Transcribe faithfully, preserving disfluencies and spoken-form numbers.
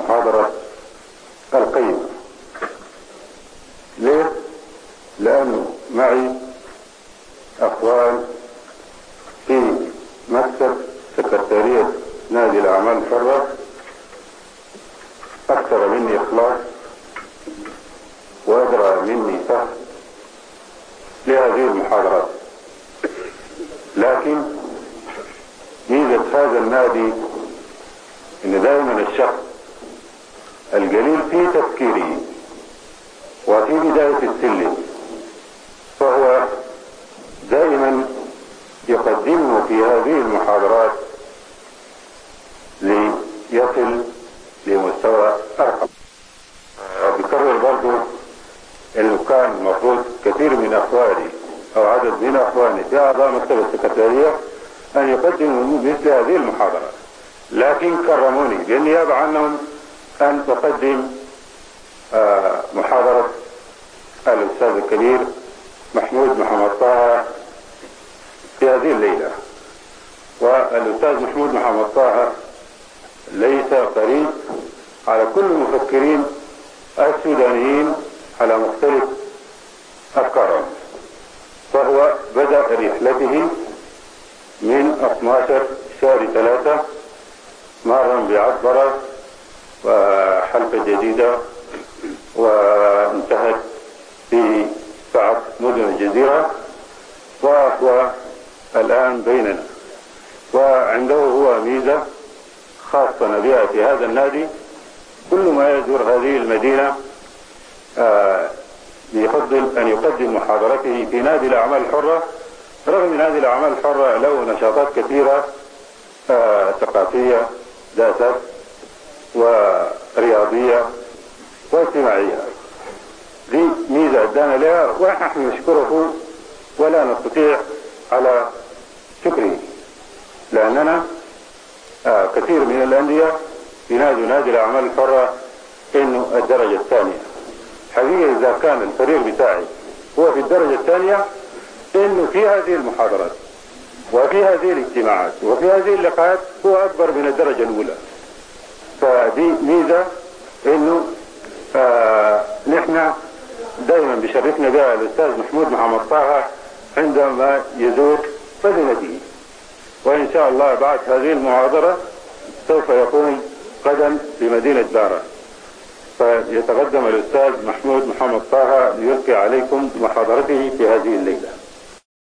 المحاضرة القيمة. ليه؟ لأنه معي أخوان في مكتب سكرتارية نادي الأعمال الحرة أكثر مني إخلاص وأدرى مني فهم لهذه المحاضرات، لكن ميزة هذا النادي إن دائما الشخص القليل في تفكيره وفي بداية السلم فهو دائما يقدمه في هذه المحاضرات ليصل لمستوى أرقى. بكرر برضو انه كان المفروض كثير من اخواني او عدد من اخواني في اعضاء مكتب السكرتارية ان يقدموا مثل هذه المحاضرة، لكن كرموني بالنيابة عنهم ان تقدم آه محاضرة الاستاذ الكبير محمود محمد طه في هذه الليلة. والاستاذ محمود محمد طه ليس قريب على كل المفكرين السودانيين على مختلف أفكارهم، فهو بدأ رحلته من اثني عشر شهر ثلاثة مرا بعبرة وحلقة جديدة وانتهت في بعض مدن الجزيرة، وهو الآن بيننا. وعنده هو ميزة خاصة بها في هذا النادي، كل ما يزور هذه المدينة آه يفضل أن يقدم محاضرته في نادي الأعمال الحرة، رغم من هذه الأعمال الحرة له نشاطات كثيرة آه ثقافية ذاتها ورياضية واجتماعية. دي ميزة أدانا لها ونحن نشكره ولا نستطيع على شكره، لأننا آه كثير من الأندية ينادوا نادي الأعمال الحرة إنه الدرجة الثانية. حقيقة إذا كان الفريق بتاعي هو في الدرجة الثانية، إنه في هذه المحاضرات وفي هذه الاجتماعات وفي هذه اللقاءات هو أكبر من الدرجة الأولى. فدي ميزة إنه آه نحن دائما بشرفنا بها الأستاذ محمود محمد طه عندما يزور مدينته، وإن شاء الله بعد هذه المحاضرة سوف يقوم غدا بمدينة دارا، فيتقدم الأستاذ محمود محمد طه ليلقي عليكم محاضرته في هذه الليلة.